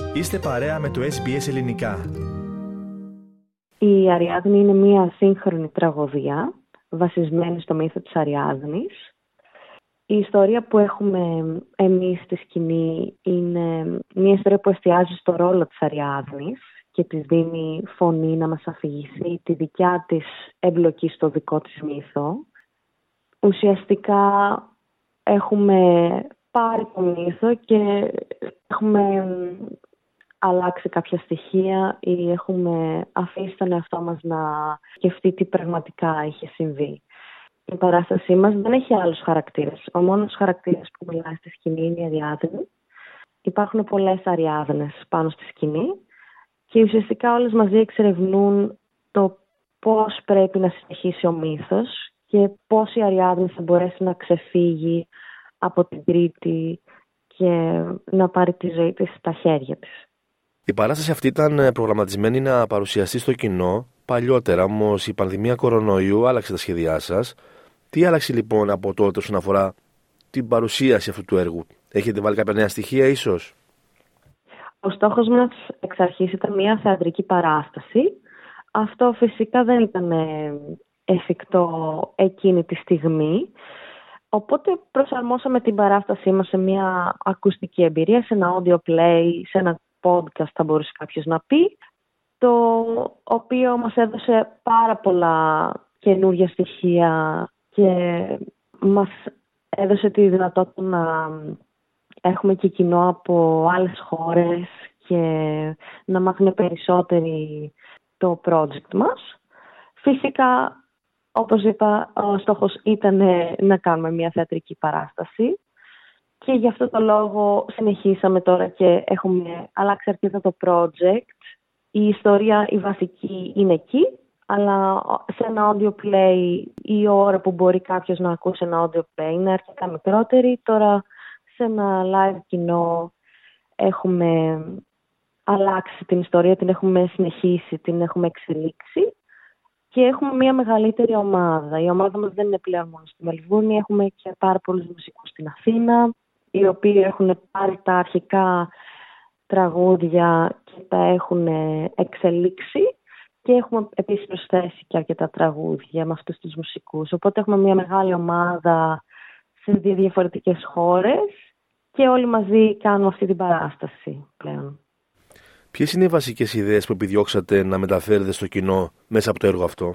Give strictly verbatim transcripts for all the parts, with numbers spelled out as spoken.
Είστε παρέα με το ες μπι ες Ελληνικά. Η Αριάδνη είναι μια σύγχρονη τραγωδία βασισμένη στο μύθο της Αριάδνης. Η ιστορία που έχουμε εμείς στη σκηνή είναι μια ιστορία που εστιάζει στο ρόλο της Αριάδνης και της δίνει φωνή να μας αφηγηθεί τη δικιά της εμπλοκή στο δικό της μύθο. Ουσιαστικά έχουμε πάρει το μύθο και έχουμε αλλάξει κάποια στοιχεία ή έχουμε αφήσει τον εαυτό μας να σκεφτεί τι πραγματικά είχε συμβεί. Η παράστασή μας δεν έχει άλλους χαρακτήρες. Ο μόνος χαρακτήρας που μιλάει στη σκηνή είναι η Αριάδνη. Υπάρχουν πολλές Αριάδνες πάνω στη σκηνή και ουσιαστικά όλες μαζί εξερευνούν το πώς πρέπει να συνεχίσει ο μύθος και πώς η Αριάδνη θα μπορέσει να ξεφύγει από την Κρήτη και να πάρει τη ζωή της στα χέρια της. Η παράσταση αυτή ήταν προγραμματισμένη να παρουσιαστεί στο κοινό παλιότερα, όμως η πανδημία κορονοϊού άλλαξε τα σχέδιά σας. Τι άλλαξε λοιπόν από τότε όσον αφορά την παρουσίαση αυτού του έργου? Έχετε βάλει κάποια νέα στοιχεία ίσως? Ο στόχος μας εξ αρχής ήταν μια θεατρική παράσταση. Αυτό φυσικά δεν ήταν εφικτό εκείνη τη στιγμή. Οπότε προσαρμόσαμε την παράστασή μας σε μια ακουστική εμπειρία, σε ένα audio play, σε ένα podcast θα μπορούσε κάποιος να πει, το οποίο μας έδωσε πάρα πολλά καινούργια στοιχεία και μας έδωσε τη δυνατότητα να έχουμε και κοινό από άλλες χώρες και να μάθουν περισσότεροι το project μας. Φυσικά, όπως είπα, ο στόχος ήταν να κάνουμε μια θεατρική παράσταση και γι' αυτό το λόγο συνεχίσαμε τώρα και έχουμε αλλάξει αρκετά το project. Η ιστορία, η βασική είναι εκεί, αλλά σε ένα audio play η ώρα που μπορεί κάποιος να ακούσει ένα audio play είναι αρκετά μικρότερη. Τώρα σε ένα live κοινό έχουμε αλλάξει την ιστορία, την έχουμε συνεχίσει, την έχουμε εξελίξει και έχουμε μια μεγαλύτερη ομάδα. Η ομάδα μας δεν είναι πλέον μόνο στη Μελβούρνη, έχουμε και πάρα πολλούς μουσικούς στην Αθήνα, οι οποίοι έχουν πάρει τα αρχικά τραγούδια και τα έχουν εξελίξει και έχουμε επίσης προσθέσει και αρκετά τραγούδια με αυτούς τους μουσικούς. Οπότε έχουμε μια μεγάλη ομάδα σε δύο διαφορετικές χώρες και όλοι μαζί κάνουμε αυτή την παράσταση πλέον. Ποιες είναι οι βασικές ιδέες που επιδιώξατε να μεταφέρετε στο κοινό μέσα από το έργο αυτό?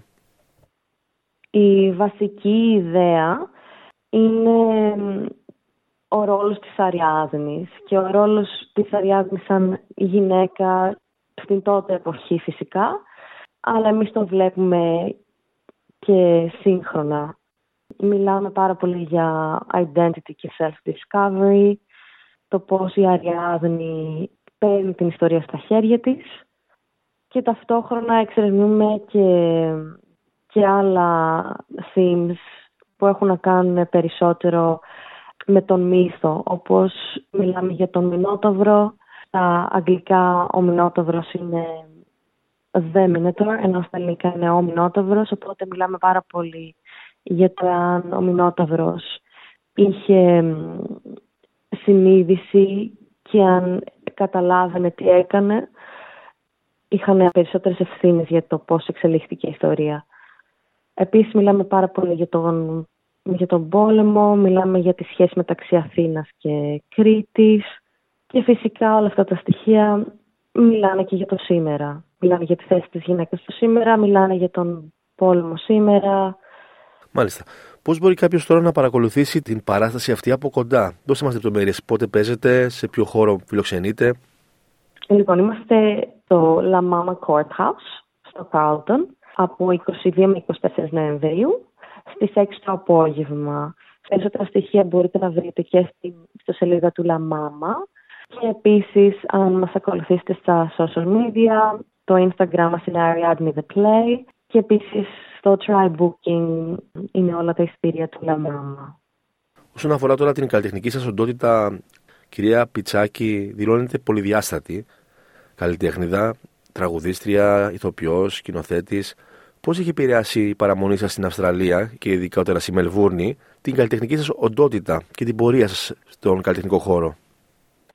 Η βασική ιδέα είναι ο ρόλος της Αριάδνης και ο ρόλος της Αριάδνης σαν γυναίκα στην τότε εποχή φυσικά, αλλά εμείς το βλέπουμε και σύγχρονα. Μιλάμε πάρα πολύ για identity και self-discovery, το πώς η Αριάδνη παίρνει την ιστορία στα χέρια της και ταυτόχρονα εξερευνούμε και, και άλλα themes που έχουν να κάνουν περισσότερο με τον μύθο, όπως μιλάμε για τον Μινόταυρο. Στα αγγλικά ο Μινόταυρος είναι The Minotaur, ενώ στα ελληνικά είναι ο Μινόταυρος, οπότε μιλάμε πάρα πολύ για το αν ο Μινόταυρος είχε συνείδηση και αν καταλάβαινε τι έκανε. Είχαν περισσότερες ευθύνες για το πώς εξελίχθηκε η ιστορία. Επίσης μιλάμε πάρα πολύ για τον, για τον πόλεμο, μιλάμε για τη σχέση μεταξύ Αθήνας και Κρήτης και φυσικά όλα αυτά τα στοιχεία μιλάνε και για το σήμερα. Μιλάνε για τη θέση της γυναίκας του σήμερα, μιλάνε για τον πόλεμο σήμερα. Μάλιστα. Πώς μπορεί κάποιος τώρα να παρακολουθήσει την παράσταση αυτή από κοντά? Δώστε μας λεπτομέρειες. Πότε παίζετε, σε ποιο χώρο φιλοξενείτε? Λοιπόν, είμαστε στο La Mama Courthouse, στο Carlton, από είκοσι δύο με είκοσι τέσσερα Νοεμβρίου, στις έξι το απόγευμα. Περισσότερα στοιχεία μπορείτε να βρείτε και στο σελίδα του La Mama. Και επίσης, αν μας ακολουθήσετε στα social media, το Instagram μας είναι Ariadne The Play. Και επίσης στο Try Booking είναι όλα τα εισιτήρια του La Mama. Όσον αφορά τώρα την καλλιτεχνική σας οντότητα, κυρία Πιτσάκη, δηλώνεται πολυδιάστατη καλλιτέχνηδα, τραγουδίστρια, ηθοποιός, σκηνοθέτης. Πώς έχει επηρεάσει η παραμονή σας στην Αυστραλία και ειδικότερα στη Μελβούρνη την καλλιτεχνική σας οντότητα και την πορεία σας στον καλλιτεχνικό χώρο?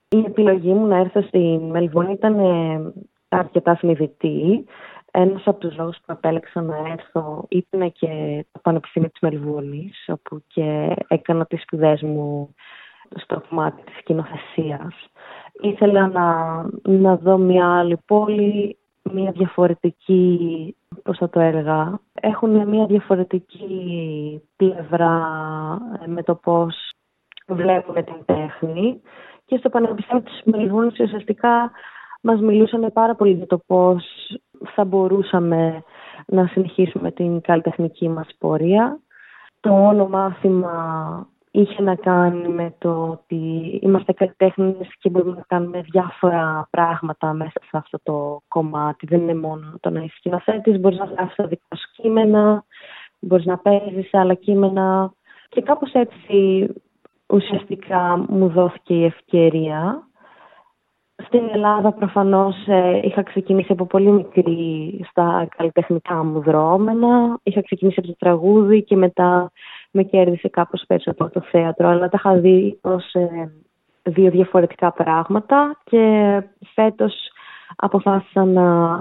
Η επιλογή μου να έρθω στη Μελβούρνη ήταν ε, αρκετά συνειδητή. Ένας από τους λόγους που επέλεξα να έρθω ήταν και το Πανεπιστήμιο της Μελβούρνης, όπου και έκανα τις σπουδές μου στο κομμάτι της σκηνοθεσίας. Ήθελα να, να δω μια άλλη πόλη, μια διαφορετική, πώς θα το έλεγα, έχουν μια διαφορετική πλευρά με το πώς βλέπουν την τέχνη. Και στο Πανεπιστήμιο της Μελβούρνης ουσιαστικά μας μιλούσαν πάρα πολύ για το πώς θα μπορούσαμε να συνεχίσουμε την καλλιτεχνική μας πορεία. Το όλο μάθημα είχε να κάνει με το ότι είμαστε καλλιτέχνες και μπορούμε να κάνουμε διάφορα πράγματα μέσα σε αυτό το κομμάτι. Δεν είναι μόνο το να είσαι σκηνοθέτης, μπορείς να γράφεις τα δικά σου κείμενα, μπορείς να παίζεις σε άλλα κείμενα. Και κάπως έτσι ουσιαστικά μου δόθηκε η ευκαιρία. Στην Ελλάδα προφανώς ε, είχα ξεκινήσει από πολύ μικρή στα καλλιτεχνικά μου δρόμενα. Είχα ξεκινήσει από το τραγούδι και μετά με κέρδισε κάπως περισσότερο το θέατρο. Αλλά τα είχα δει ως ε, δύο διαφορετικά πράγματα και φέτος αποφάσισα να,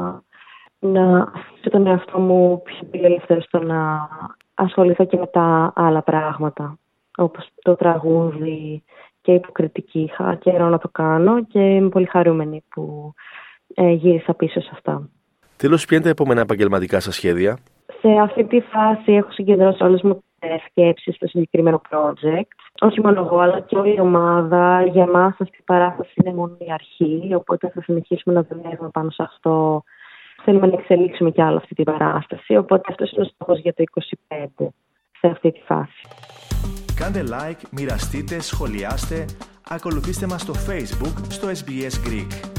να αφήσω τον εαυτό μου πιο πολύ ελεύθερο στο να ασχοληθώ και με τα άλλα πράγματα, όπως το τραγούδι και υποκριτική. Είχα καιρό να το κάνω και είμαι πολύ χαρούμενη που ε, γύρισα πίσω σε αυτά. Τέλος, ποια είναι τα επόμενα επαγγελματικά σας σχέδια? Σε αυτή τη φάση έχω συγκεντρώσει όλες μου τις σκέψεις στο συγκεκριμένο project. Όχι μόνο εγώ, αλλά και όλη η ομάδα. Για εμάς αυτή η παράσταση είναι μόνο η αρχή, οπότε θα συνεχίσουμε να δουλεύουμε πάνω σε αυτό. Θέλουμε να εξελίξουμε κι άλλο αυτή την παράσταση, οπότε αυτός είναι ο στόχος για το είκοσι πέντε σε αυτή τη φάση. Κάντε like, μοιραστείτε, σχολιάστε, ακολουθήστε μας στο Facebook, στο ες μπι ες Greek.